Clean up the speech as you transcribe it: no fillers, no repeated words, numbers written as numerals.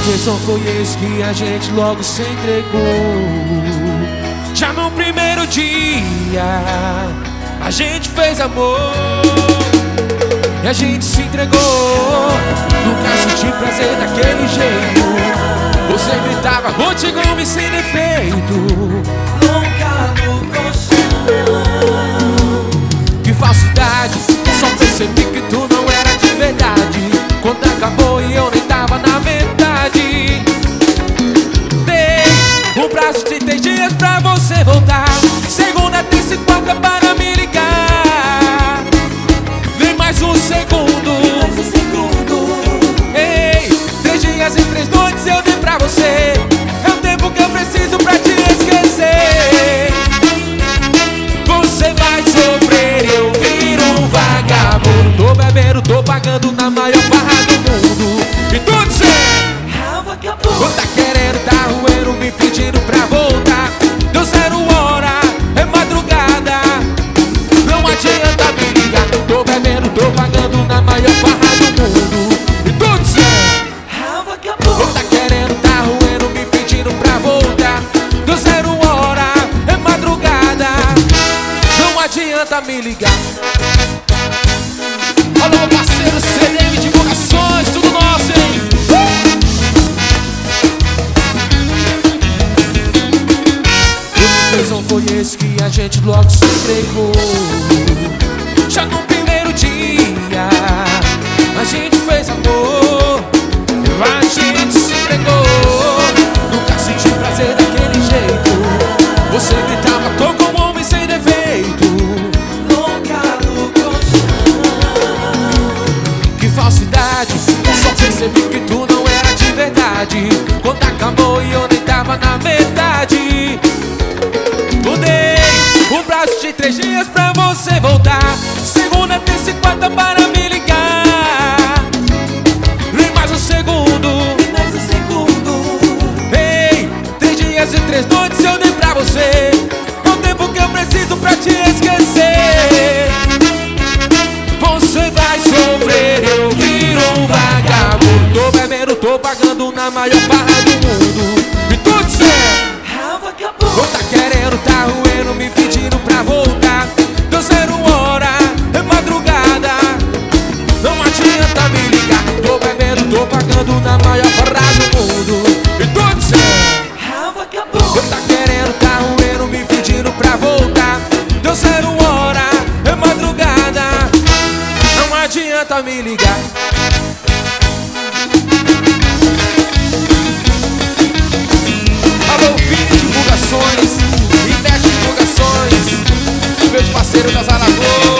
começo foi esse que a gente logo se entregou. Já no primeiro dia a gente fez amor e a gente se entregou. Nunca senti prazer daquele jeito. Você gritava, vou te amo sem defeito. Nunca no colchão. Que falsidade, só percebi que tu não era de verdade quando acabou e eu nem tava na metade. Dei um prazo de 3 dias pra você voltar. Segunda, terça e quarta para me ligar. Vem mais um segundo. Ei, 3 dias e 3 noites eu dei pra você. É o tempo que eu preciso pra te esquecer. Você vai sofrer, eu viro um vagabundo. Tô bebendo, tô pagando na maior barra do mundo. E tudo certo. Quando tá querendo, tá roendo, me pedindo pra voltar. Deu 0 hora, é madrugada. Não adianta me ligar. Tô bebendo, tô pagando na maior barra do mundo. E tudo certo. Quando tá querendo, tá roendo, me pedindo pra voltar. Deu 0 hora, é madrugada. Não adianta me ligar. Alô, meu parceiro CDM Divulgações, tudo nosso, hein? O foi esse que a gente logo se entregou. Já no primeiro dia a gente fez amor, a gente se entregou. Nunca senti prazer daquele jeito. Você gritava, tô como um homem sem defeito. Nunca no colchão. Que falsidade, só percebi que tu não era de verdade quando acabou e eu nem tava na metade. Mudei um prazo de 3 dias pra você voltar. Segunda, terça e quarta para me ligar. Nem mais um segundo. Ei, 3 dias e 3 noites eu dei pra você. É o tempo que eu preciso pra te esquecer. Você vai sofrer, eu viro um vagabundo. Tô bebendo, tô pagando na maior barra do mundo. E tudo certo. Ou tá querendo, tá roendo, me pedindo pra voltar. Deu 0 hora, é madrugada. Não adianta me ligar. Tô bebendo, tô pagando na maior barra do mundo. E tudo certo. Ou tá querendo, tá roendo, me pedindo pra voltar. Deu 0 hora, é madrugada. Não adianta me ligar. Alô, Vini Divulgações, Ivete Divulgações, meus parceiros das Alagoas.